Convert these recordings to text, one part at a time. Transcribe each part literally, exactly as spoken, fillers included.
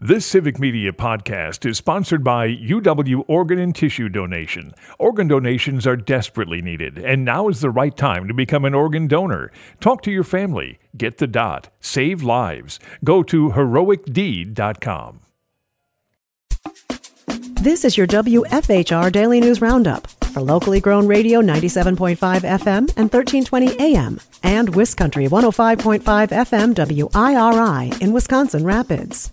This Civic Media podcast is sponsored by U W Organ and Tissue Donation. Organ donations are desperately needed, and now is the right time to become an organ donor. Talk to your family. Get the dot. Save lives. Go to heroic deed dot com. This is your W F H R Daily News Roundup for locally grown radio ninety-seven point five F M and thirteen twenty A M and WisCountry one oh five point five F M W I R I in Wisconsin Rapids.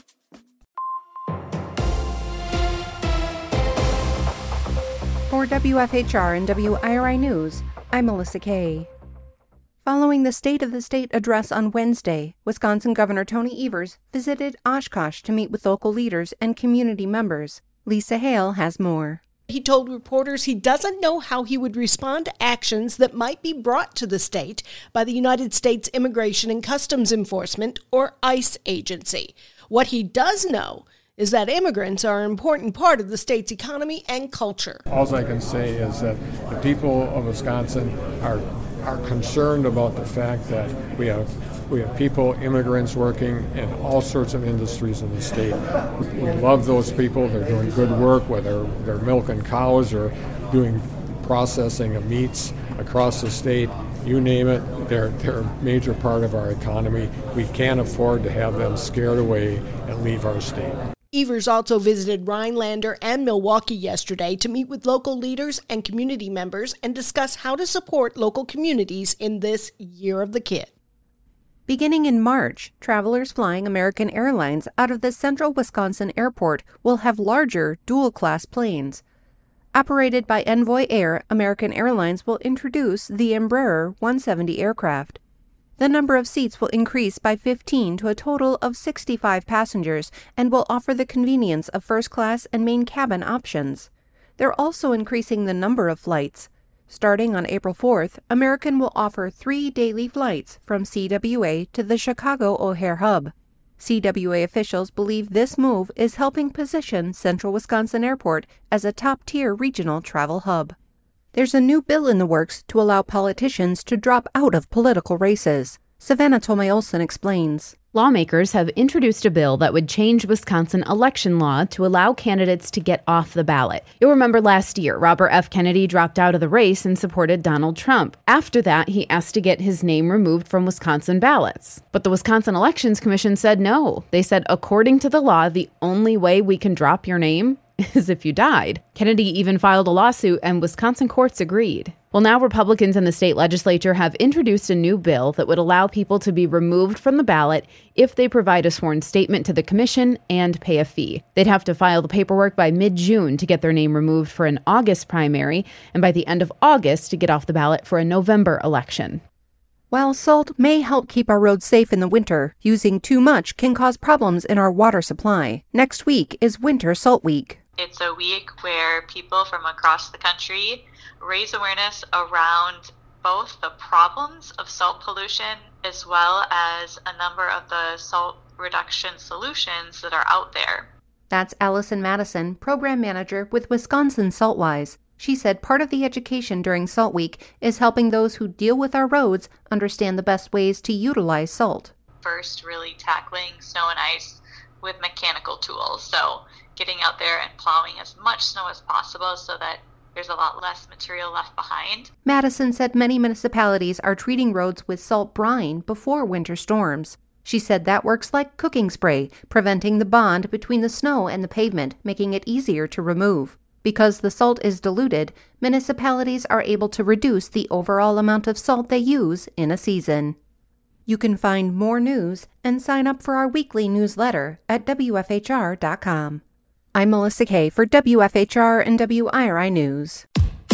For W F H R and W I R I News, I'm Melissa Kay. Following the State of the State address on Wednesday, Wisconsin Governor Tony Evers visited Oshkosh to meet with local leaders and community members. Lisa Hale has more. He told reporters he doesn't know how he would respond to actions that might be brought to the state by the United States Immigration and Customs Enforcement, or ICE agency. What he does know is that immigrants are an important part of the state's economy and culture. All I can say is that the people of Wisconsin are are concerned about the fact that we have we have people, immigrants working in all sorts of industries in the state. We love those people. They're doing good work, whether they're milking cows or doing processing of meats across the state. You name it, they're, they're a major part of our economy. We can't afford to have them scared away and leave our state. Evers also visited Rhinelander and Milwaukee yesterday to meet with local leaders and community members and discuss how to support local communities in this Year of the Kid. Beginning in March, travelers flying American Airlines out of the Central Wisconsin Airport will have larger dual-class planes. Operated by Envoy Air, American Airlines will introduce the Embraer one seventy aircraft. The number of seats will increase by fifteen to a total of sixty-five passengers and will offer the convenience of first class and main cabin options. They're also increasing the number of flights. Starting on April fourth, American will offer three daily flights from C W A to the Chicago O'Hare hub. C W A officials believe this move is helping position Central Wisconsin Airport as a top-tier regional travel hub. There's a new bill in the works to allow politicians to drop out of political races. Savannah Tomei-Olsen explains. Lawmakers have introduced a bill that would change Wisconsin election law to allow candidates to get off the ballot. You'll remember last year, Robert F. Kennedy dropped out of the race and supported Donald Trump. After that, he asked to get his name removed from Wisconsin ballots. But the Wisconsin Elections Commission said no. They said, according to the law, the only way we can drop your name is if you died. Kennedy even filed a lawsuit, and Wisconsin courts agreed. Well, now Republicans in the state legislature have introduced a new bill that would allow people to be removed from the ballot if they provide a sworn statement to the commission and pay a fee. They'd have to file the paperwork by mid-June to get their name removed for an August primary, and by the end of August to get off the ballot for a November election. While salt may help keep our roads safe in the winter, using too much can cause problems in our water supply. Next week is Winter Salt Week. It's a week where people from across the country raise awareness around both the problems of salt pollution as well as a number of the salt reduction solutions that are out there. That's Allison Madison, Program Manager with Wisconsin Saltwise. She said part of the education during Salt Week is helping those who deal with our roads understand the best ways to utilize salt. First, really tackling snow and ice with mechanical tools. So getting out there and plowing as much snow as possible so that there's a lot less material left behind. Madison said many municipalities are treating roads with salt brine before winter storms. She said that works like cooking spray, preventing the bond between the snow and the pavement, making it easier to remove. Because the salt is diluted, municipalities are able to reduce the overall amount of salt they use in a season. You can find more news and sign up for our weekly newsletter at W F H R dot com. I'm Melissa Kay for W F H R and W I R I News.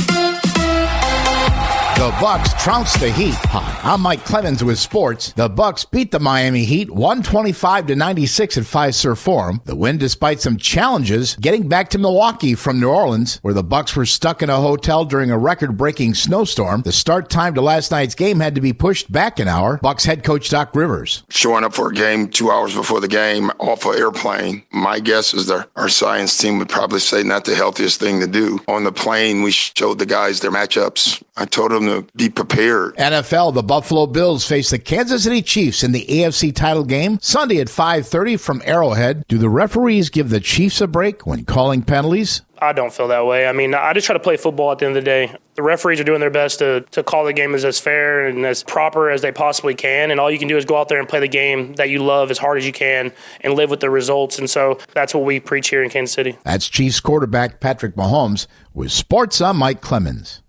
The Bucks trounced the Heat. Hi, I'm Mike Clemens with sports. The Bucks beat the Miami Heat one twenty-five to ninety-six at Fiserv Forum. The win despite some challenges getting back to Milwaukee from New Orleans, where the Bucks were stuck in a hotel during a record-breaking snowstorm. The start time to last night's game had to be pushed back an hour. Bucks head coach Doc Rivers. Showing up for a game two hours before the game off an airplane, my guess is that our science team would probably say not the healthiest thing to do. On the plane, we showed the guys their matchups. I told them to be prepared. N F L, the Buffalo Bills face the Kansas City Chiefs in the A F C title game Sunday at five thirty from Arrowhead. Do the referees give the Chiefs a break when calling penalties? I don't feel that way. I mean, I just try to play football at the end of the day. The referees are doing their best to, to call the game as, as fair and as proper as they possibly can, and all you can do is go out there and play the game that you love as hard as you can and live with the results, and so that's what we preach here in Kansas City. That's Chiefs quarterback Patrick Mahomes. With sports, I'm Mike Clemens.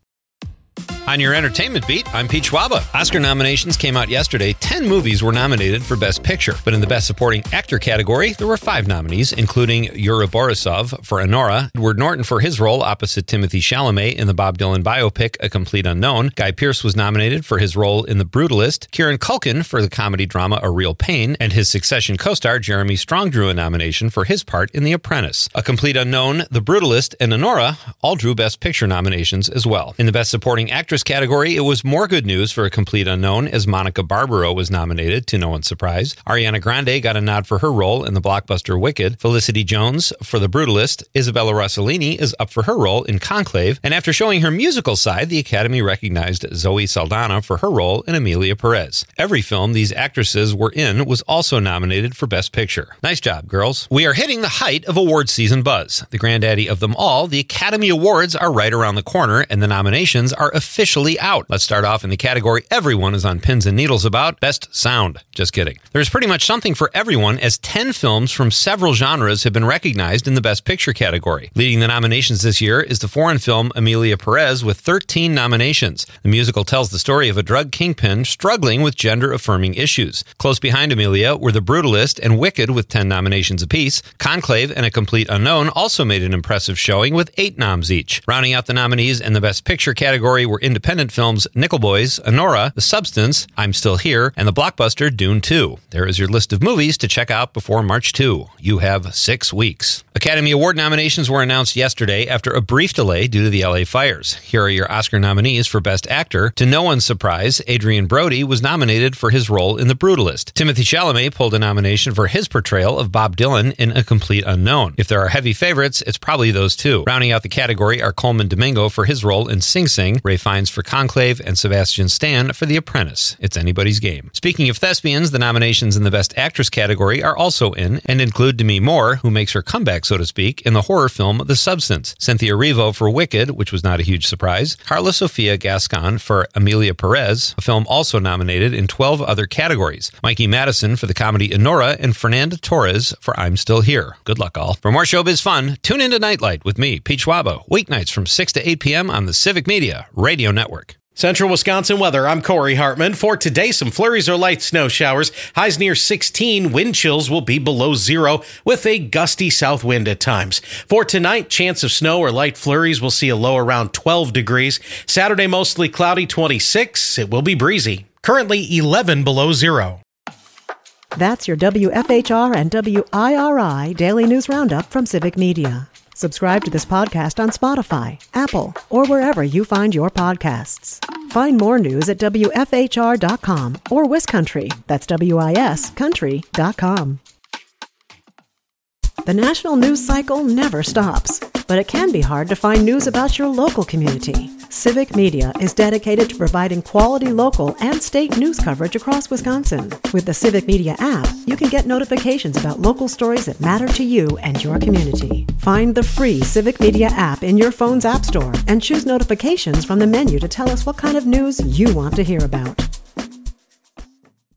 On your entertainment beat, I'm Pete Schwaba. Oscar nominations came out yesterday. Ten movies were nominated for Best Picture. But in the Best Supporting Actor category, there were five nominees, including Yuri Borisov for Anora, Edward Norton for his role opposite Timothy Chalamet in the Bob Dylan biopic A Complete Unknown. Guy Pearce was nominated for his role in The Brutalist. Kieran Culkin for the comedy drama A Real Pain. And his Succession co-star Jeremy Strong drew a nomination for his part in The Apprentice. A Complete Unknown, The Brutalist, and Anora all drew Best Picture nominations as well. In the Best Supporting Actress category, it was more good news for A Complete Unknown as Monica Barbaro was nominated, to no one's surprise. Ariana Grande got a nod for her role in the blockbuster Wicked. Felicity Jones for The Brutalist. Isabella Rossellini is up for her role in Conclave. And after showing her musical side, the Academy recognized Zoe Saldana for her role in Emilia Perez. Every film these actresses were in was also nominated for Best Picture. Nice job, girls. We are hitting the height of awards season buzz. The granddaddy of them all, the Academy Awards are right around the corner, and the nominations are officially out. Let's start off in the category everyone is on pins and needles about, Best Sound. Just kidding. There's pretty much something for everyone, as ten films from several genres have been recognized in the Best Picture category. Leading the nominations this year is the foreign film Emilia Perez with thirteen nominations. The musical tells the story of a drug kingpin struggling with gender-affirming issues. Close behind Emilia were The Brutalist and Wicked with ten nominations apiece. Conclave and A Complete Unknown also made an impressive showing with eight noms each. Rounding out the nominees in the Best Picture category were independent films Nickel Boys, Anora, The Substance, I'm Still Here, and the blockbuster Dune two. There is your list of movies to check out before March second. You have six weeks. Academy Award nominations were announced yesterday after a brief delay due to the L A fires. Here are your Oscar nominees for Best Actor. To no one's surprise, Adrian Brody was nominated for his role in The Brutalist. Timothy Chalamet pulled a nomination for his portrayal of Bob Dylan in A Complete Unknown. If there are heavy favorites, it's probably those two. Rounding out the category are Coleman Domingo for his role in Sing Sing, Ray Fiennes for Conclave, and Sebastian Stan for The Apprentice. It's anybody's game. Speaking of thespians, the nominations in the Best Actress category are also in and include Demi Moore, who makes her comeback, so to speak, in the horror film The Substance, Cynthia Erivo for Wicked, which was not a huge surprise, Carla Sofia Gascon for Emilia Perez, a film also nominated in twelve other categories, Mikey Madison for the comedy Anora, and Fernanda Torres for I'm Still Here. Good luck, all. For more showbiz fun, tune into Nightlight with me, Pete Schwaba, weeknights from six to eight p.m. on the Civic Media Radio Network. Central Wisconsin weather. I'm Corey Hartman. For today, some flurries or light snow showers. Highs near sixteen. Wind chills will be below zero with a gusty south wind at times. For tonight, chance of snow or light flurries. We'll see a low around twelve degrees. Saturday, mostly cloudy, twenty-six. It will be breezy. Currently eleven below zero. That's your W F H R and W I R I Daily News Roundup from Civic Media. Subscribe to this podcast on Spotify, Apple, or wherever you find your podcasts. Find more news at W F H R dot com or WisCountry, that's W I S country dot com. The national news cycle never stops, but it can be hard to find news about your local community. Civic Media is dedicated to providing quality local and state news coverage across Wisconsin. With the Civic Media app, you can get notifications about local stories that matter to you and your community. Find the free Civic Media app in your phone's app store and choose notifications from the menu to tell us what kind of news you want to hear about.